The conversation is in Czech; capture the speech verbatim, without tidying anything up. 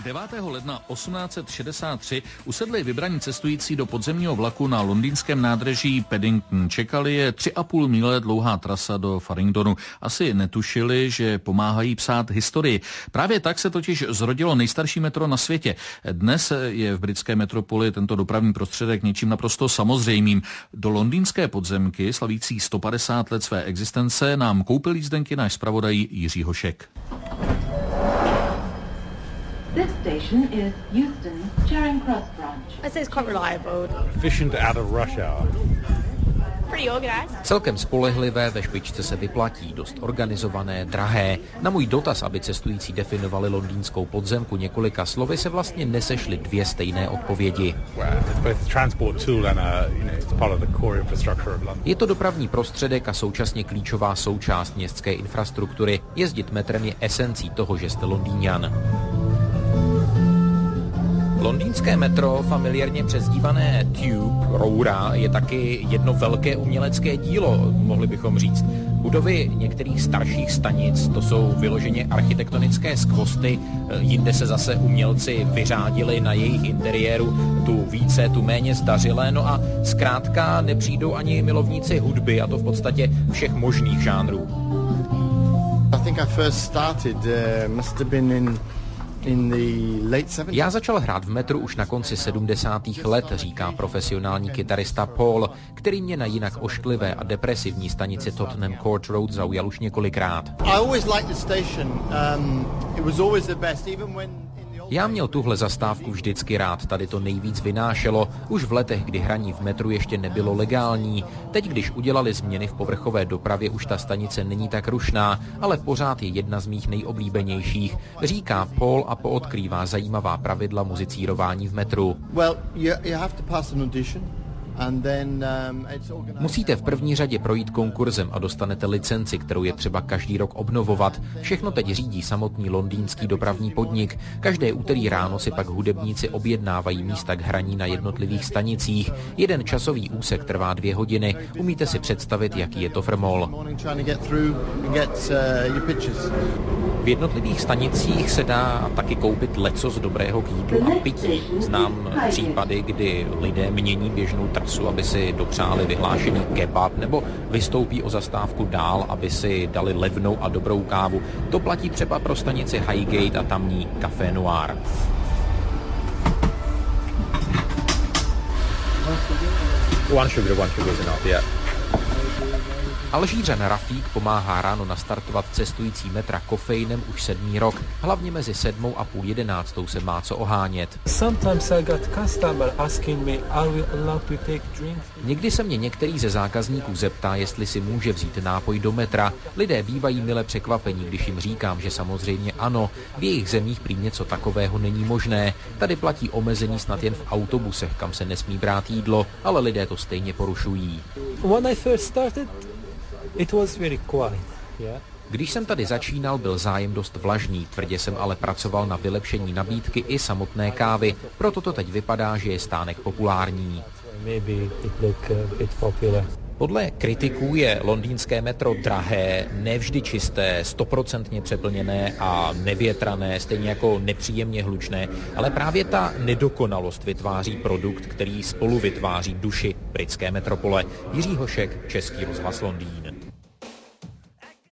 devátého ledna osmnáct set šedesát tři usedli vybraní cestující do podzemního vlaku na londýnském nádraží Paddington. Čekali je tři a půl míle dlouhá trasa do Farringdonu. Asi netušili, že pomáhají psát historii. Právě tak se totiž zrodilo nejstarší metro na světě. Dnes je v britské metropoli tento dopravní prostředek něčím naprosto samozřejmým. Do londýnské podzemky, slavící sto padesát let své existence, nám koupil jízdenky náš zpravodaj Jiří Hošek. This station is Euston Charing Cross branch. I'd say it's quite reliable. Efficient out of rush hour. Pretty organized. Celkem spolehlivé, ve špičce se vyplatí, dost organizované, drahé. Na můj dotaz, aby cestující definovali londýnskou podzemku několika slovy, se vlastně nesešly dvě stejné odpovědi. Je to dopravní prostředek a současně klíčová součást městské infrastruktury. Jezdit metrem je esencí toho, že jste Londýňan. Londýnské metro, familiárně přezdívané Tube, roura, je taky jedno velké umělecké dílo, mohli bychom říct. Budovy některých starších stanic, to jsou vyloženě architektonické skvosty, jinde se zase umělci vyřádili na jejich interiéru, tu více, tu méně zdařilé, no a zkrátka nepřijdou ani milovníci hudby, a to v podstatě všech možných žánrů. I think I first started, uh, must have been in Já začal hrát v metru už na konci sedmdesátých let, říká profesionální kytarista Paul, který mě na jinak ošklivé a depresivní stanici Tottenham Court Road zaujal už několikrát. Já měl tuhle zastávku vždycky rád, tady to nejvíc vynášelo, už v letech, kdy hraní v metru ještě nebylo legální. Teď, když udělali změny v povrchové dopravě, už ta stanice není tak rušná, ale pořád je jedna z mých nejoblíbenějších, říká Paul a poodkrývá zajímavá pravidla muzicírování v metru. Well, you, you have to pass an audition. Then, um, Musíte v první řadě projít konkurzem a dostanete licenci, kterou je třeba každý rok obnovovat. Všechno teď řídí samotný londýnský dopravní podnik. Každé úterý ráno si pak hudebníci objednávají místa k hraní na jednotlivých stanicích. Jeden časový úsek trvá dvě hodiny. Umíte si představit, jaký je to frmol. V jednotlivých stanicích se dá taky koupit lecos dobrého k jídlu a pití. Znám případy, kdy lidé mění běžnou trasu, aby si dopřáli vyhlášený kebab, nebo vystoupí o zastávku dál, aby si dali levnou a dobrou kávu. To platí třeba pro stanici Highgate a tamní Café Noir. One sugar, one sugar is enough, yeah. Alžířan Rafík pomáhá ráno nastartovat cestující metra kofeinem už sedmý rok. Hlavně mezi sedmou a půl jedenáctou se má co ohánět. Někdy se mě některý ze zákazníků zeptá, jestli si může vzít nápoj do metra. Lidé bývají mile překvapení, když jim říkám, že samozřejmě ano. V jejich zemích prý něco takového není možné. Tady platí omezení snad jen v autobusech, kam se nesmí brát jídlo, ale lidé to stejně porušují. When I first started, it was very quiet, yeah. Když jsem tady začínal, byl zájem dost vlažný, tvrdě jsem ale pracoval na vylepšení nabídky i samotné kávy, proto to teď vypadá, že je stánek populární. Maybe it look a bit popular. Podle kritiků je londýnské metro drahé, nevždy čisté, stoprocentně přeplněné a nevětrané, stejně jako nepříjemně hlučné, ale právě ta nedokonalost vytváří produkt, který spolu vytváří duši britské metropole. Jiří Hošek, Český rozhlas Londýn.